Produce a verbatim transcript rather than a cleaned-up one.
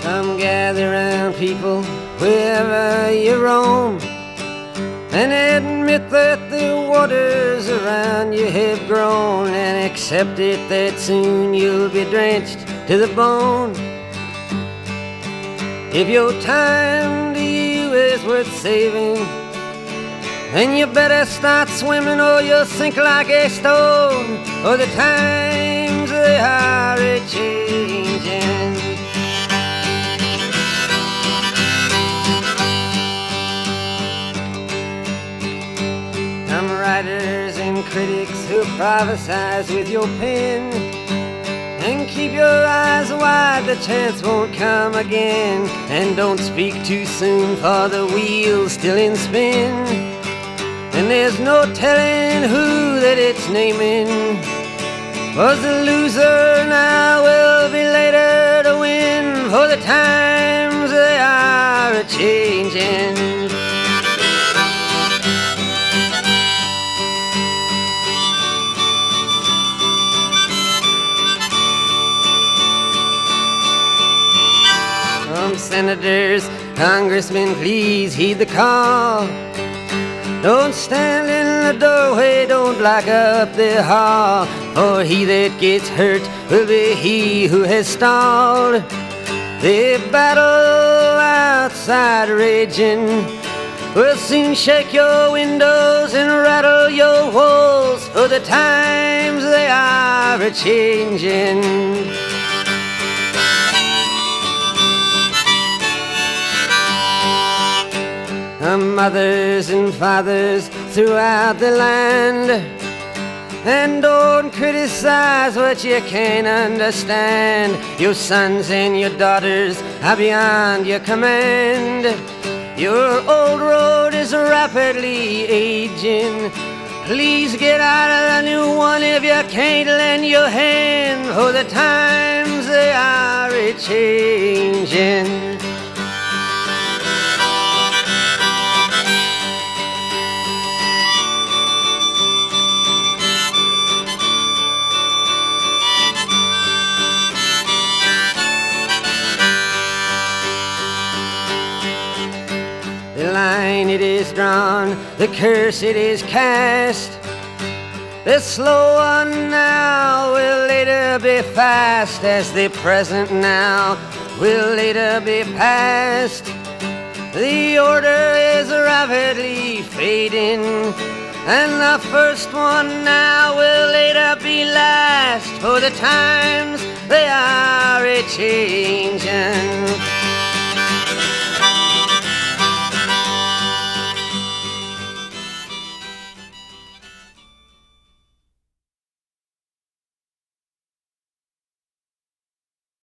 Come gather round, people, wherever you roam, and admit that the waters around you have grown, and accept it that soon you'll be drenched to the bone. If your time to you is worth saving, then you better start swimming or you'll sink like a stone, for the times they are a-changing. Some writers and critics who prophesize with your pen, and keep your eyes wide, the chance won't come again. And don't speak too soon, for the wheel's still in spin, and there's no telling who that it's naming. Was the loser now will be later to win, for the times they are a-changing. Senators, congressmen, please heed the call. Don't stand in the doorway, don't block up the hall, for he that gets hurt will be he who has stalled. The battle outside raging will soon shake your windows and rattle your walls, for the times they are a-changing. Mothers and fathers throughout the land, and don't criticize what you can't understand. Your sons and your daughters are beyond your command. Your old road is rapidly aging. Please get out of the new one if you can't lend your hand, for the times they are a-changing. The line it is drawn, the curse it is cast. The slow one now will later be fast, as the present now will later be past. The order is rapidly fading, and the first one now will later be last, for the times they are a-changing.